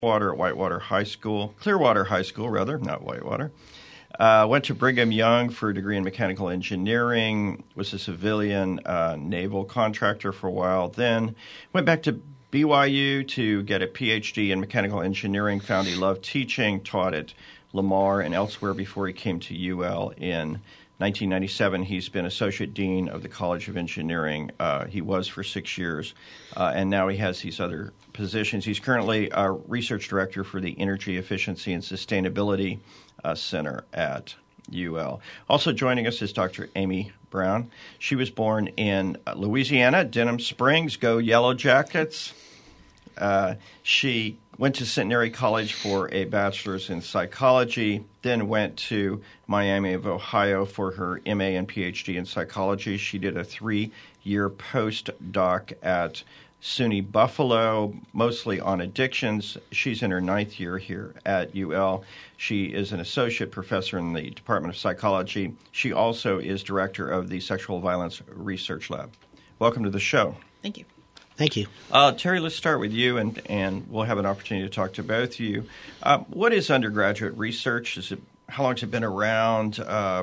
Whitewater High School, Clearwater High School, rather, not Whitewater. Went to Brigham Young for a degree in mechanical engineering, was a civilian naval contractor for a while, then went back to BYU to get a PhD in mechanical engineering, found he loved teaching, taught at Lamar and elsewhere before he came to UL in 1997. He's been Associate Dean of the College of Engineering. He was for 6 years, and now he has these other positions. He's currently a Research Director for the Energy Efficiency and Sustainability Center at UL. Also joining us is Dr. Amy Brown. She was born in Louisiana, Denham Springs. Go Yellow Jackets. She went to Centenary College for a bachelor's in psychology, then went to Miami of Ohio for her MA and PhD in psychology. She did a 3-year postdoc at SUNY Buffalo, mostly on addictions. She's in her 9th year here at UL. She is an associate professor in the Department of Psychology. She also is director of the Sexual Violence Research Lab. Welcome to the show. Thank you. Thank you. Terry, let's start with you, and we'll have an opportunity to talk to both of you. What is undergraduate research? How long has it been around?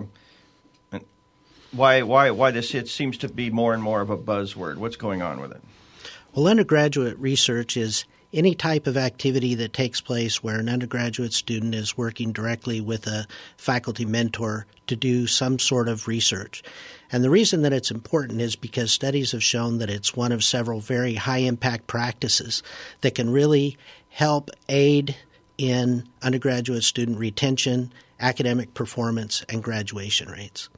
Why this? It seems to be more and more of a buzzword. What's going on with it? Well, undergraduate research is any type of activity that takes place where an undergraduate student is working directly with a faculty mentor to do some sort of research. And the reason that it's important is because studies have shown that it's one of several very high-impact practices that can really help aid in undergraduate student retention, academic performance, and graduation rates.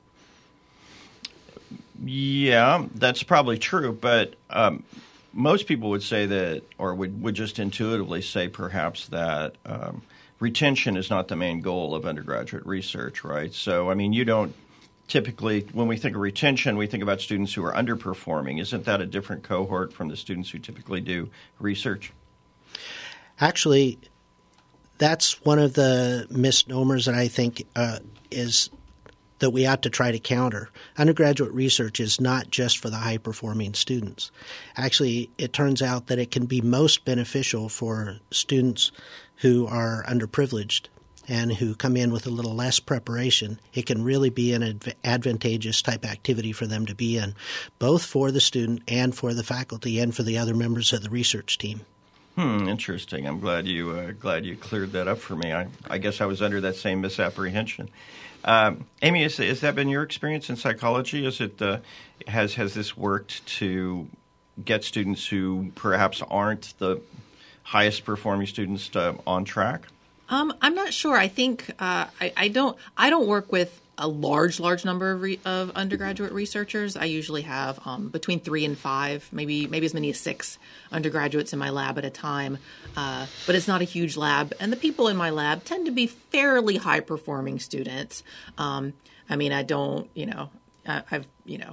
Yeah, that's probably true, but most people would say that, or would just intuitively say perhaps that retention is not the main goal of undergraduate research, right? So, I mean, you don't typically, when we think of retention, we think about students who are underperforming. Isn't that a different cohort from the students who typically do research? Actually, that's one of the misnomers that I think is that we ought to try to counter. Undergraduate research is not just for the high-performing students. Actually, it turns out that it can be most beneficial for students who are underprivileged and who come in with a little less preparation. It can really be an advantageous type activity for them to be in, both for the student and for the faculty and for the other members of the research team. Interesting. I'm glad you cleared that up for me. I guess I was under that same misapprehension. Amy, has that been your experience in psychology? Is it has this worked to get students who perhaps aren't the highest performing students on track? I'm not sure. I think I don't work with a large number of undergraduate researchers. I usually have between 3 and 5, maybe as many as 6 undergraduates in my lab at a time. But it's not a huge lab, and the people in my lab tend to be fairly high performing students. I mean, I don't, I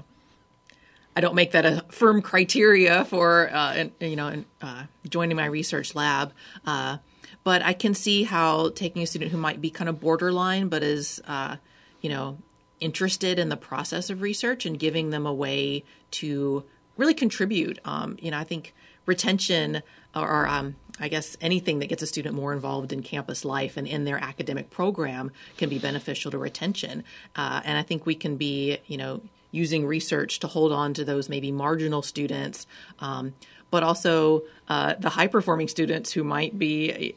don't make that a firm criteria for joining my research lab. But I can see how taking a student who might be kind of borderline, but is interested in the process of research and giving them a way to really contribute. I think retention or I guess anything that gets a student more involved in campus life and in their academic program can be beneficial to retention. And I think we can be, using research to hold on to those maybe marginal students, but also the high-performing students who might be,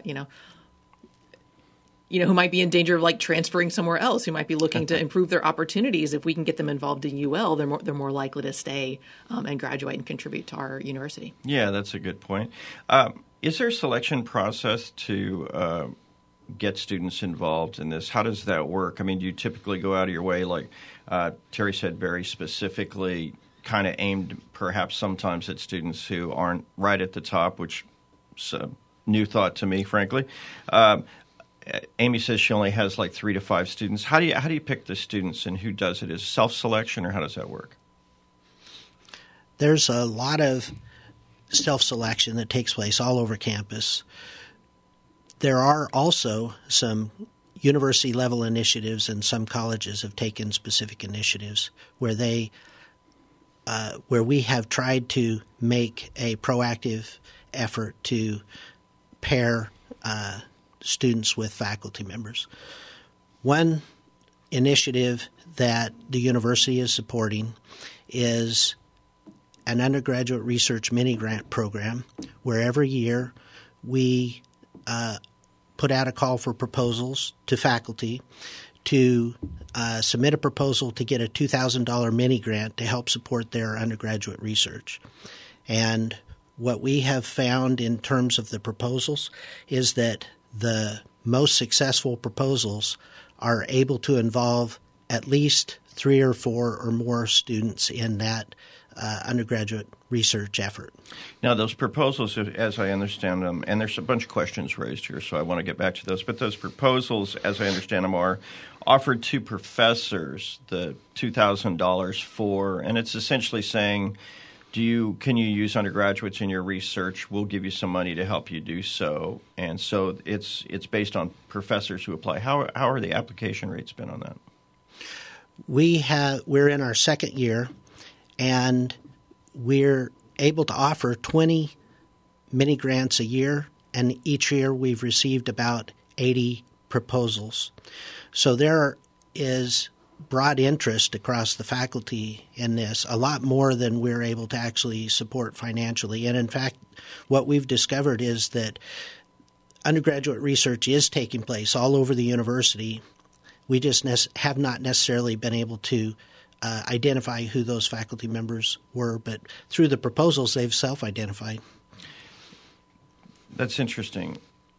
who might be in danger of transferring somewhere else, who might be looking to improve their opportunities. If we can get them involved in UL, they're more likely to stay and graduate and contribute to our university. Yeah, that's a good point. Is there a selection process to get students involved in this? How does that work? I mean, do you typically go out of your way, like Terry said, very specifically kind of aimed perhaps sometimes at students who aren't right at the top, which is a new thought to me, frankly. Amy says she only has 3 to 5 students. How do you pick the students, and who does it? Is it self-selection, or how does that work? There's a lot of self-selection that takes place all over campus. There are also some university-level initiatives, and some colleges have taken specific initiatives where we have tried to make a proactive effort to pair students with faculty members. One initiative that the university is supporting is an undergraduate research mini-grant program where every year we put out a call for proposals to faculty to submit a proposal to get a $2,000 mini-grant to help support their undergraduate research. And what we have found in terms of the proposals is that the most successful proposals are able to involve at least 3 or 4 or more students in that undergraduate research effort. Now, those proposals, as I understand them, and there's a bunch of questions raised here, so I want to get back to those, but those proposals, as I understand them, are offered to professors, the $2,000 for, and it's essentially saying, can you use undergraduates in your research? We'll give you some money to help you do so. And so it's based on professors who apply. How are the application rates been on that? We're in our second year, and we're able to offer 20 mini grants a year, and each year we've received about 80 proposals. So there is broad interest across the faculty in this, a lot more than we're able to actually support financially. And in fact, what we've discovered is that undergraduate research is taking place all over the university. We just have not necessarily been able to identify who those faculty members were, but through the proposals, they've self-identified. That's interesting.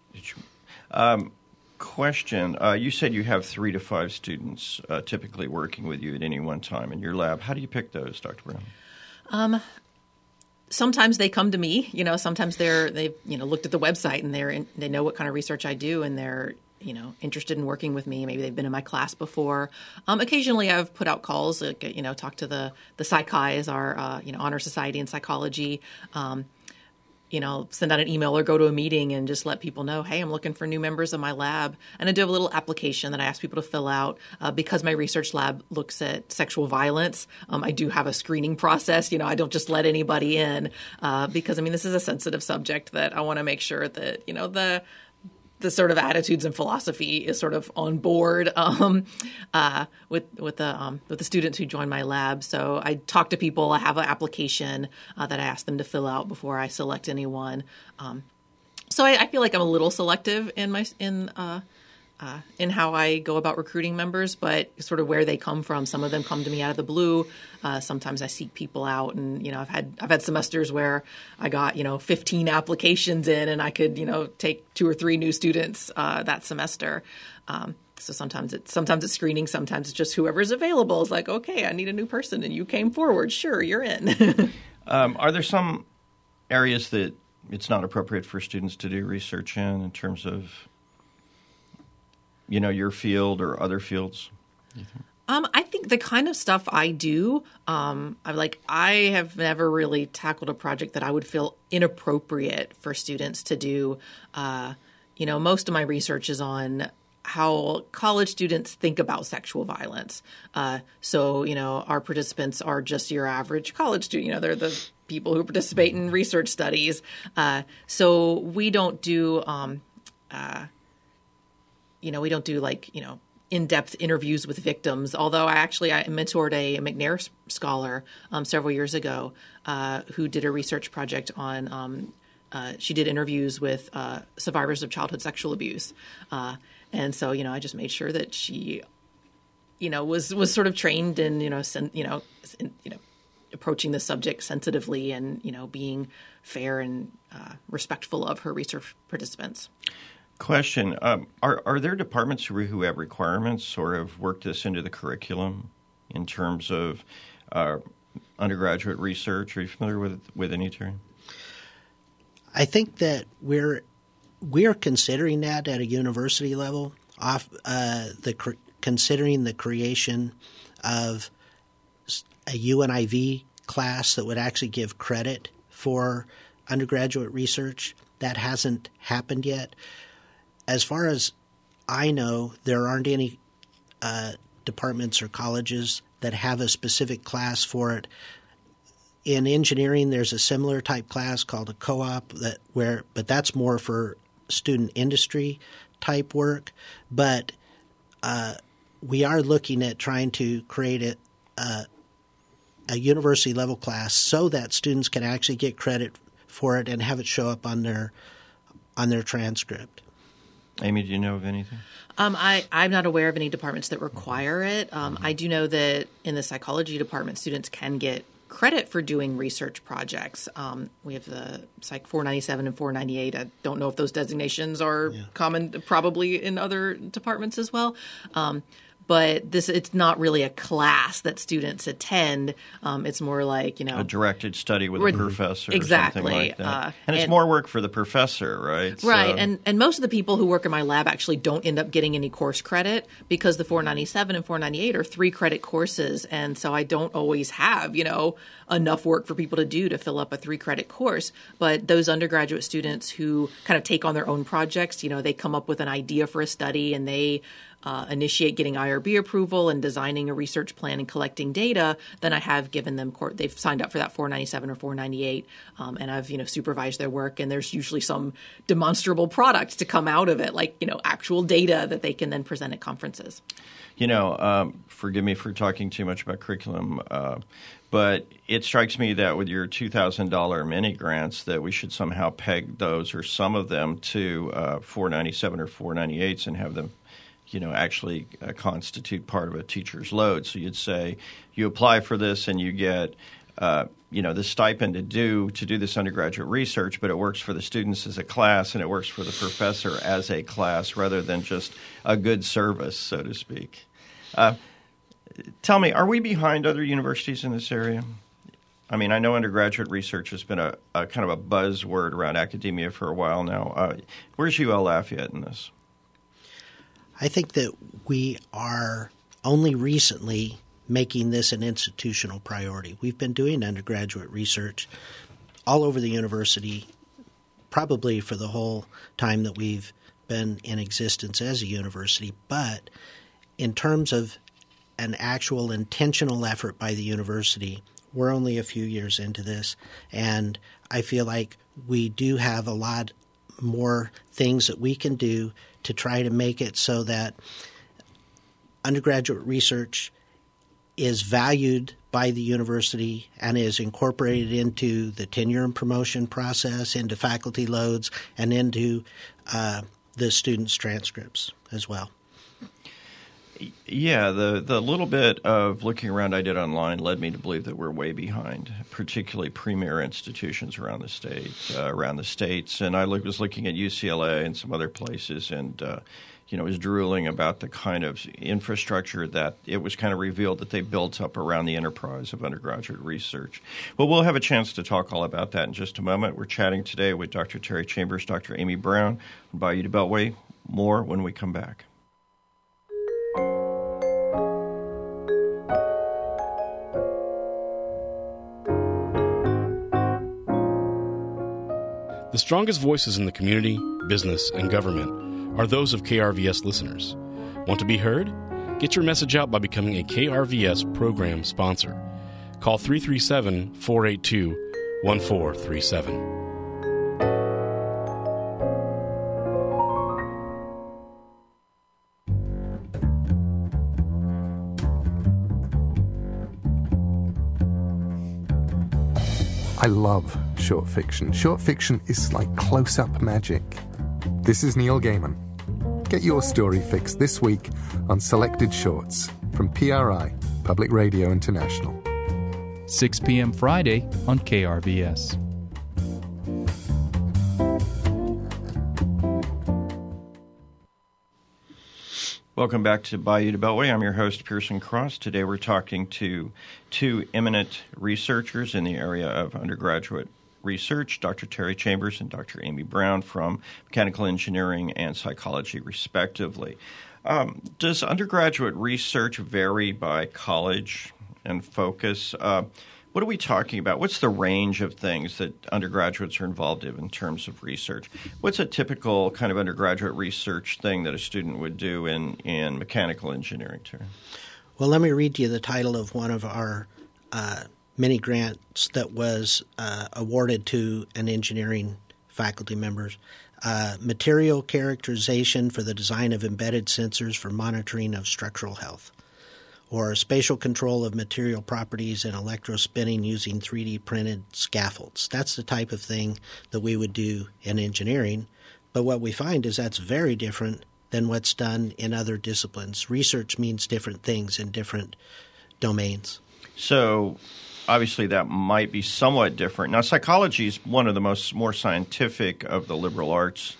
Question. You said you have 3 to 5 students typically working with you at any one time in your lab. How do you pick those, Dr. Brown? Sometimes they come to me. Sometimes they've looked at the website and they know what kind of research I do, and they're interested in working with me. Maybe they've been in my class before. Occasionally, I've put out calls. Talk to the PsyChis, our honor society in psychology. Send out an email or go to a meeting and just let people know, hey, I'm looking for new members of my lab. And I do have a little application that I ask people to fill out. Because my research lab looks at sexual violence, I do have a screening process. I don't just let anybody in because, this is a sensitive subject that I want to make sure that, the sort of attitudes and philosophy is sort of on board with the students who join my lab. So I talk to people. I have an application that I ask them to fill out before I select anyone. So I feel like I'm a little selective in how I go about recruiting members, but sort of where they come from. Some of them come to me out of the blue. Sometimes I seek people out, and I've had semesters where I got 15 applications in, and I could take 2 or 3 new students that semester. So sometimes it's screening, sometimes it's just whoever's available is like, okay, I need a new person, and you came forward. Sure, you're in. Are there some areas that it's not appropriate for students to do research in terms of your field or other fields? I think the kind of stuff I do, I have never really tackled a project that I would feel inappropriate for students to do. Most of my research is on how college students think about sexual violence. So our participants are just your average college student. They're the people who participate in research studies. So we don't do we don't do in-depth interviews with victims, although I mentored a McNair scholar several years ago who did a research project on she did interviews with survivors of childhood sexual abuse. And so, I just made sure that she, was sort of trained in, approaching the subject sensitively and, being fair and respectful of her research participants. Question. Are there departments who have requirements or have worked this into the curriculum in terms of undergraduate research? Are you familiar with any, Terry? I think that we're considering that at a university level, considering the creation of a UNIV class that would actually give credit for undergraduate research. That hasn't happened yet. As far as I know, there aren't any departments or colleges that have a specific class for it. In engineering, there's a similar type class called a co-op but that's more for student industry type work, but we are looking at trying to create a university level class so that students can actually get credit for it and have it show up on their transcript. Amy, do you know of anything? I'm not aware of any departments that require it. I do know that in the psychology department, students can get credit for doing research projects. We have the Psych 497 and 498. I don't know if those designations are common, probably in other departments as well. But it's not really a class that students attend. It's more like, a directed study with a professor exactly. or something like that. And it's more work for the professor, right? Right. So. And most of the people who work in my lab actually don't end up getting any course credit because the 497 and 498 are 3-credit courses. And so I don't always have, enough work for people to do to fill up a 3-credit course. But those undergraduate students who kind of take on their own projects, they come up with an idea for a study and they initiate getting IRB approval and designing a research plan and collecting data, then I have given them they've signed up for that 497 or 498, and I've supervised their work. And there's usually some demonstrable product to come out of it, like actual data that they can then present at conferences. Forgive me for talking too much about curriculum, but it strikes me that with your $2,000 mini grants that we should somehow peg those or some of them to 497 or 498s and have them actually constitute part of a teacher's load. So you'd say you apply for this and you get, the stipend to do this undergraduate research, but it works for the students as a class and it works for the professor as a class rather than just a good service, so to speak. Tell me, are we behind other universities in this area? I mean, I know undergraduate research has been a kind of a buzzword around academia for a while now. Where's UL Lafayette in this? I think that we are only recently making this an institutional priority. We've been doing undergraduate research all over the university, probably for the whole time that we've been in existence as a university. But in terms of an actual intentional effort by the university, we're only a few years into this. And I feel like we do have a lot more things that we can do to try to make it so that undergraduate research is valued by the university and is incorporated into the tenure and promotion process, into faculty loads, and into the students' transcripts as well. Yeah, the little bit of looking around I did online led me to believe that we're way behind, particularly premier institutions around the states. And I was looking at UCLA and some other places, and was drooling about the kind of infrastructure that it was kind of revealed that they built up around the enterprise of undergraduate research. Well, we'll have a chance to talk all about that in just a moment. We're chatting today with Dr. Terry Chambers, Dr. Amy Brown from Bayou de Beltway. More when we come back. The strongest voices in the community, business, and government are those of KRVS listeners. Want to be heard? Get your message out by becoming a KRVS program sponsor. Call 337-482-1437. I love short fiction. Short fiction is like close-up magic. This is Neil Gaiman. Get your story fixed this week on Selected Shorts from PRI, Public Radio International. 6 p.m. Friday on KRVS. Welcome back to Bayou de Beltway. I'm your host, Pearson Cross. Today we're talking to two eminent researchers in the area of undergraduate research, Dr. Terry Chambers and Dr. Amy Brown from mechanical engineering and psychology, respectively. Does undergraduate research vary by college and focus? What are we talking about? What's the range of things that undergraduates are involved in terms of research? What's a typical kind of undergraduate research thing that a student would do in mechanical engineering, Terry? Well, let me read you the title of one of our mini grants that was awarded to an engineering faculty member. material characterization for the design of embedded sensors for monitoring of structural health, or spatial control of material properties and electrospinning using 3D printed scaffolds. That's the type of thing that we would do in engineering. But what we find is that's very different than what's done in other disciplines. Research means different things in different domains. So obviously that might be somewhat different. Now, psychology is one of the more scientific of the liberal arts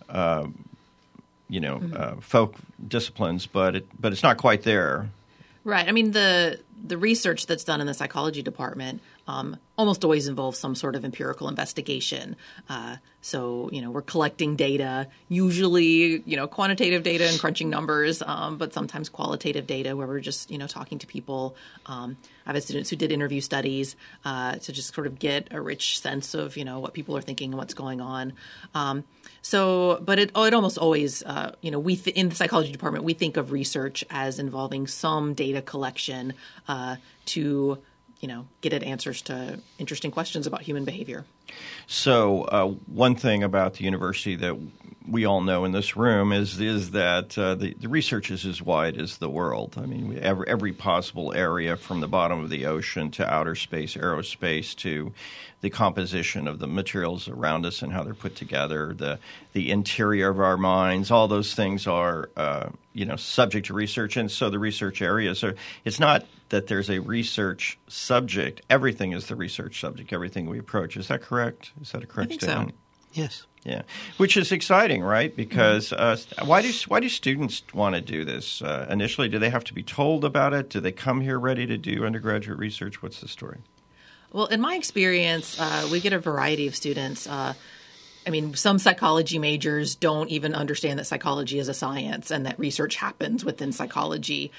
folk disciplines, but it's not quite there. Right. I mean, the research that's done in the psychology department almost always involves some sort of empirical investigation. So, we're collecting data, usually, quantitative data and crunching numbers, but sometimes qualitative data where we're just, talking to people. I have students who did interview studies to just sort of get a rich sense of, what people are thinking and what's going on. But it almost always, in the psychology department, we think of research as involving some data collection to, get at answers to interesting questions about human behavior. So one thing about the university that we all know in this room is that the research is as wide as the world. I mean, every possible area from the bottom of the ocean to outer space, aerospace, to the composition of the materials around us and how they're put together, the interior of our minds, all those things are subject to research. And so the research areas are – it's not that there's a research subject. Everything is the research subject, everything we approach. Is that correct? Is that a correct statement? So. Yes. Yeah, which is exciting, right? Because why do students want to do this? Initially, do they have to be told about it? Do they come here ready to do undergraduate research? What's the story? Well, in my experience, we get a variety of students. Some psychology majors don't even understand that psychology is a science and that research happens within psychology.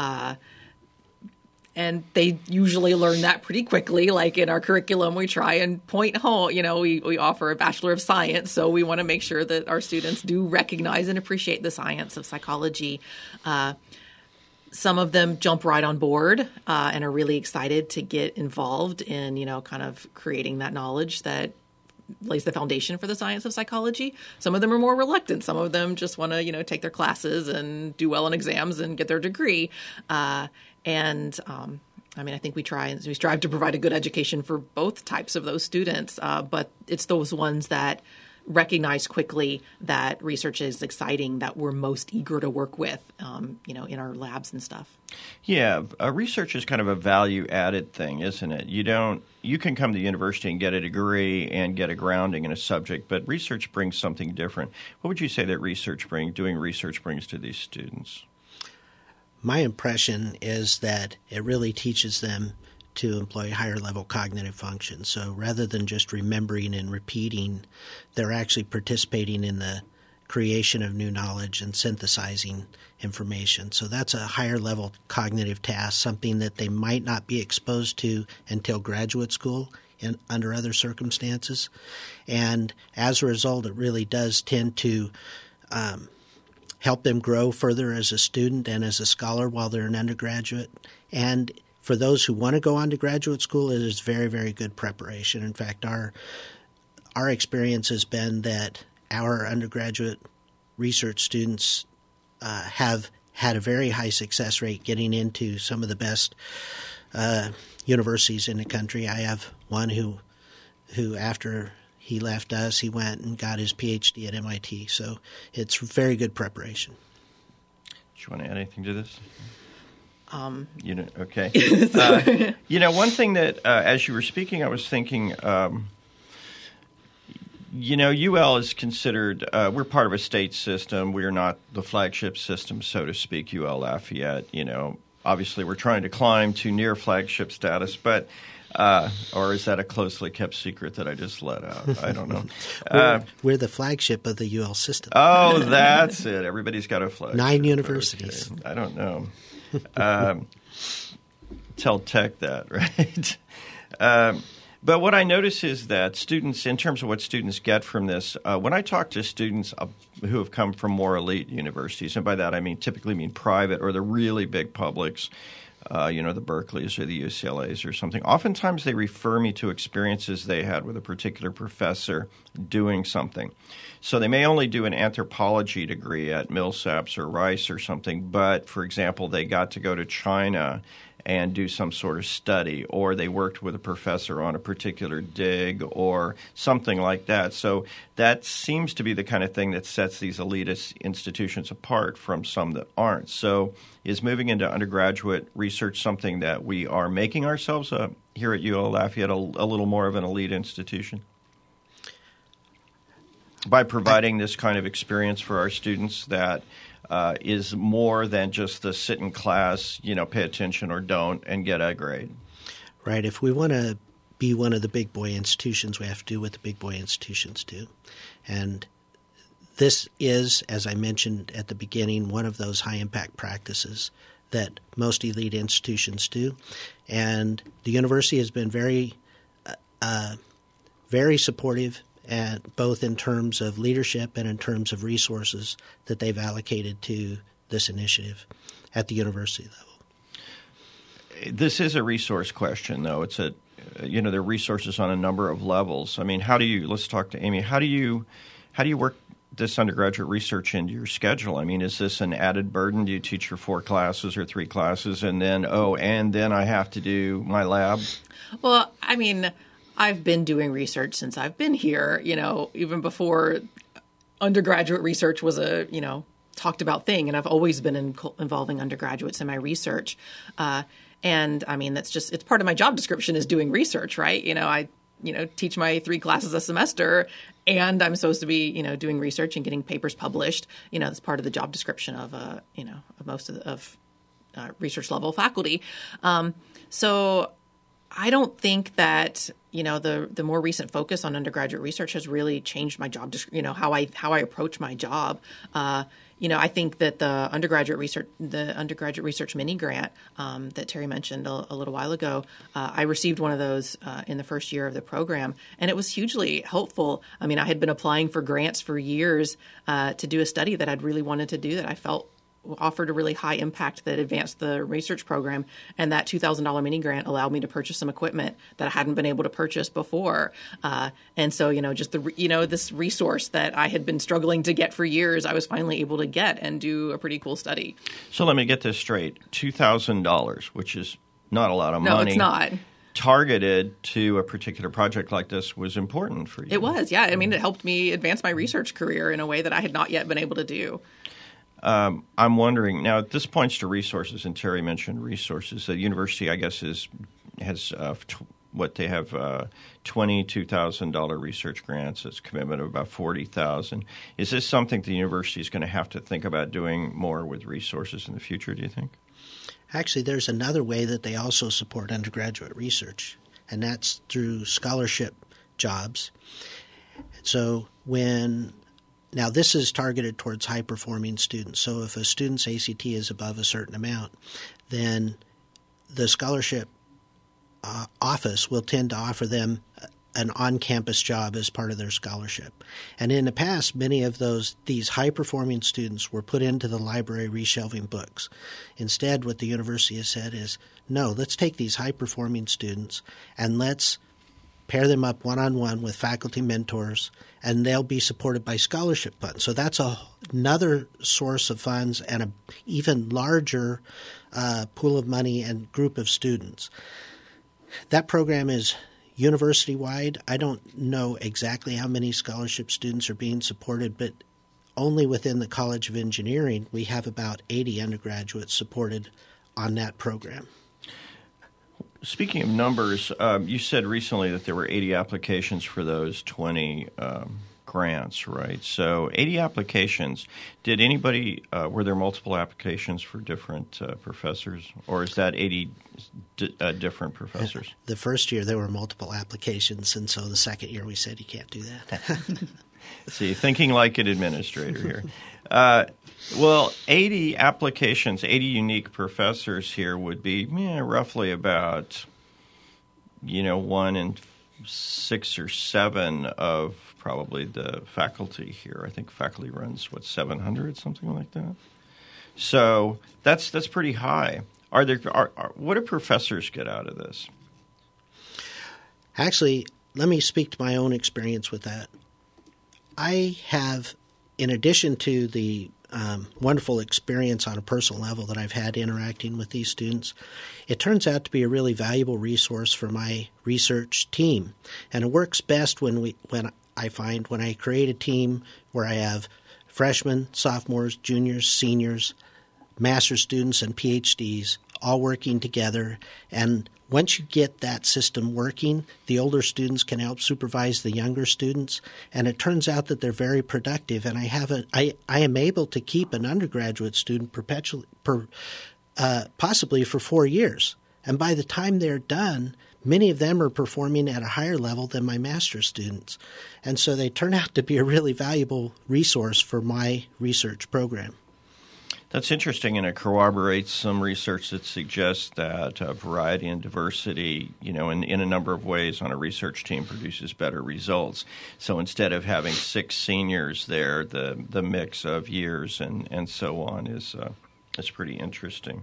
And they usually learn that pretty quickly. Like in our curriculum, we try and point home, we offer a Bachelor of Science. So we want to make sure that our students do recognize and appreciate the science of psychology. Some of them jump right on board and are really excited to get involved in, kind of creating that knowledge that lays the foundation for the science of psychology. Some of them are more reluctant. Some of them just want to, take their classes and do well on exams and get their degree. I think we strive to provide a good education for both types of those students, but it's those ones that recognize quickly that research is exciting that we're most eager to work with, in our labs and stuff. Yeah, research is kind of a value-added thing, isn't it? You can come to the university and get a degree and get a grounding in a subject, but research brings something different. What would you say that doing research brings to these students? My impression is that it really teaches them to employ higher-level cognitive functions. So rather than just remembering and repeating, they're actually participating in the creation of new knowledge and synthesizing information. So that's a higher-level cognitive task, something that they might not be exposed to until graduate school and under other circumstances. And as a result, it really does tend to help them grow further as a student and as a scholar while they're an undergraduate. And for those who want to go on to graduate school, it is very, very good preparation. In fact, our experience has been that our undergraduate research students have had a very high success rate getting into some of the best universities in the country. I have one who after he left us, he went and got his PhD at MIT. So it's very good preparation. Do you want to add anything to this? Okay. One thing that as you were speaking, I was thinking, UL is considered, we're part of a state system. We're not the flagship system, so to speak, UL Lafayette. Obviously we're trying to climb to near flagship status, but or is that a closely kept secret that I just let out? I don't know. We're the flagship of the UL system. Oh, that's it. Everybody's got a flagship. 9 universities. Okay. I don't know. Tell Tech that, right? But what I notice is that students, in terms of what students get from this, when I talk to students who have come from more elite universities, and by that I typically mean private or the really big publics, the Berkeleys or the UCLAs or something. Oftentimes they refer me to experiences they had with a particular professor doing something. So they may only do an anthropology degree at Millsaps or Rice or something, but, for example, they got to go to China and do some sort of study, or they worked with a professor on a particular dig or something like that. So that seems to be the kind of thing that sets these elitist institutions apart from some that aren't. So is moving into undergraduate research something that we are making ourselves here at UL Lafayette a little more of an elite institution? By providing this kind of experience for our students that is more than just the sit in class, pay attention or don't, and get a grade. Right. If we want to be one of the big boy institutions, we have to do what the big boy institutions do. And this is, as I mentioned at the beginning, one of those high-impact practices that most elite institutions do. And the university has been very, very supportive, both in terms of leadership and in terms of resources that they've allocated to this initiative at the university level. This is a resource question, though. It's there are resources on a number of levels. I mean, let's talk to Amy. How do you work this undergraduate research into your schedule? I mean, is this an added burden? Do you teach your 4 classes or 3 classes and then I have to do my lab? Well, I mean, I've been doing research since I've been here, even before undergraduate research was a, talked about thing. And I've always been involving undergraduates in my research. And I mean, it's part of my job description is doing research, right? I teach my 3 classes a semester and I'm supposed to be, doing research and getting papers published. That's part of the job description of, most of research level faculty. So I don't think that, the more recent focus on undergraduate research has really changed my job, how I approach my job. I think that the undergraduate research mini grant that Terry mentioned a little while ago, I received one of those in the first year of the program, and it was hugely helpful. I mean, I had been applying for grants for years to do a study that I'd really wanted to do that I felt offered a really high impact that advanced the research program, and that $2,000 mini grant allowed me to purchase some equipment that I hadn't been able to purchase before. And so, just this resource that I had been struggling to get for years, I was finally able to get and do a pretty cool study. So let me get this straight: $2,000, which is not a lot of money. No, it's not. Targeted to a particular project like this was important for you. It was, yeah. I mean, it helped me advance my research career in a way that I had not yet been able to do. I'm wondering now. This points to resources, and Terry mentioned resources. The university, I guess, has they have $22,000 research grants. It's a commitment of about $40,000. Is this something the university is going to have to think about doing more with resources in the future? Do you think? Actually, there's another way that they also support undergraduate research, and that's through scholarship jobs. So Now, this is targeted towards high-performing students. So if a student's ACT is above a certain amount, then the scholarship office will tend to offer them an on-campus job as part of their scholarship. And in the past, many of these high-performing students were put into the library reshelving books. Instead, what the university has said is, no, let's take these high-performing students and let's pair them up one-on-one with faculty mentors, and they'll be supported by scholarship funds. So that's another source of funds and an even larger pool of money and group of students. That program is university-wide. I don't know exactly how many scholarship students are being supported, but only within the College of Engineering, we have about 80 undergraduates supported on that program. Speaking of numbers, you said recently that there were 80 applications for those 20 grants, right? So 80 applications. Did anybody were there multiple applications for different professors, or is that 80 different professors? The first year there were multiple applications, and so the second year we said you can't do that. See, thinking like an administrator here. Well, 80 applications, 80 unique professors here would be roughly about, 1 in 6 or 7 of probably the faculty here. I think faculty runs, 700, something like that. So that's pretty high. What do professors get out of this? Actually, let me speak to my own experience with that. I have, in addition to the wonderful experience on a personal level that I've had interacting with these students, it turns out to be a really valuable resource for my research team. And it works best when I create a team where I have freshmen, sophomores, juniors, seniors, master's students, and PhDs all working together. And once you get that system working, the older students can help supervise the younger students, and it turns out that they're very productive. And I am able to keep an undergraduate student perpetually, possibly for 4 years. And by the time they're done, many of them are performing at a higher level than my master's students. And so they turn out to be a really valuable resource for my research program. That's interesting, and it corroborates some research that suggests that variety and diversity, in a number of ways on a research team produces better results. So instead of having 6 seniors there, the mix of years and so on is pretty interesting.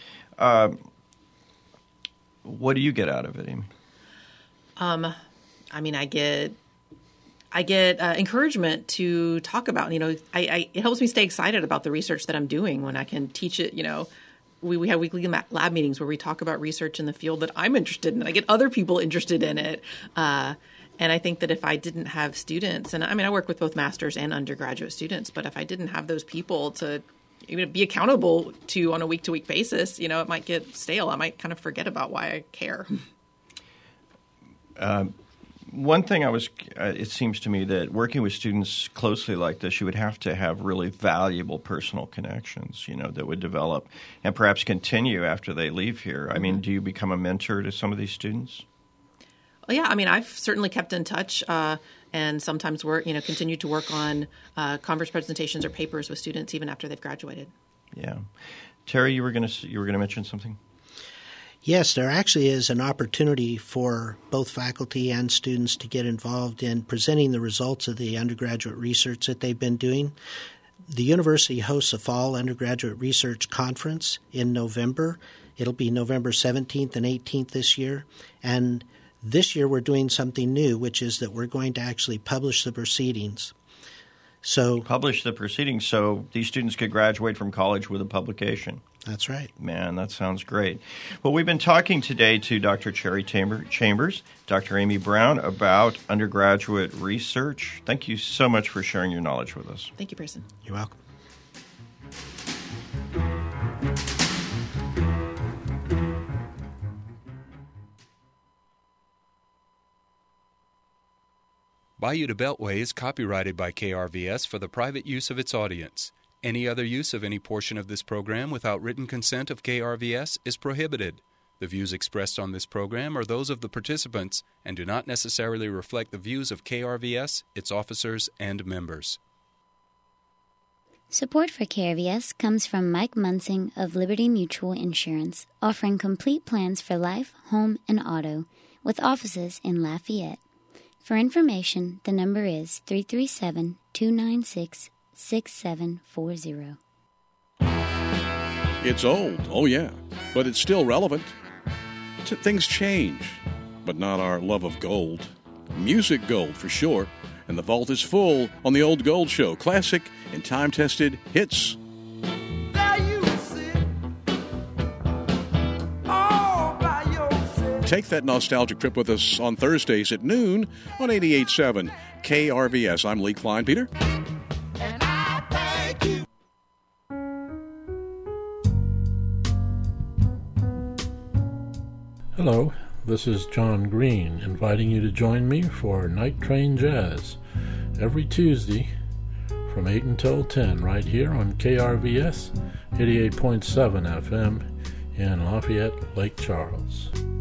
What do you get out of it, Amy? I get encouragement to talk about. It helps me stay excited about the research that I'm doing when I can teach it. We have weekly lab meetings where we talk about research in the field that I'm interested in. I get other people interested in it. And I think that if I didn't have students, and I work with both master's and undergraduate students, but if I didn't have those people to be accountable to on a week-to-week basis, it might get stale. I might kind of forget about why I care. One thing it seems to me that working with students closely like this, you would have to have really valuable personal connections, that would develop and perhaps continue after they leave here. I mean, do you become a mentor to some of these students? Well, yeah. I've certainly kept in touch and sometimes continue to work on conference presentations or papers with students even after they've graduated. Yeah. Terry, you were going to mention something? Yes, there actually is an opportunity for both faculty and students to get involved in presenting the results of the undergraduate research that they've been doing. The university hosts a fall undergraduate research conference in November. It'll be November 17th and 18th this year. And this year we're doing something new, which is that we're going to actually publish the proceedings. So these students could graduate from college with a publication. That's right. Man, that sounds great. Well, we've been talking today to Dr. Cherry Chambers, Dr. Amy Brown about undergraduate research. Thank you so much for sharing your knowledge with us. Thank you, Pearson. You're welcome. Bayou to Beltway is copyrighted by KRVS for the private use of its audience. Any other use of any portion of this program without written consent of KRVS is prohibited. The views expressed on this program are those of the participants and do not necessarily reflect the views of KRVS, its officers, and members. Support for KRVS comes from Mike Munsing of Liberty Mutual Insurance, offering complete plans for life, home, and auto, with offices in Lafayette. For information, the number is 337-296-6740. It's old, oh yeah, but it's still relevant. Things change, but not our love of gold. Music gold, for sure, and the vault is full on the Old Gold Show. Classic and time-tested hits. Take that nostalgic trip with us on Thursdays at noon on 88.7 KRVS. I'm Lee Klein-Peter. And I thank you. Hello, this is John Green, inviting you to join me for Night Train Jazz every Tuesday from 8 until 10 right here on KRVS 88.7 FM in Lafayette, Lake Charles.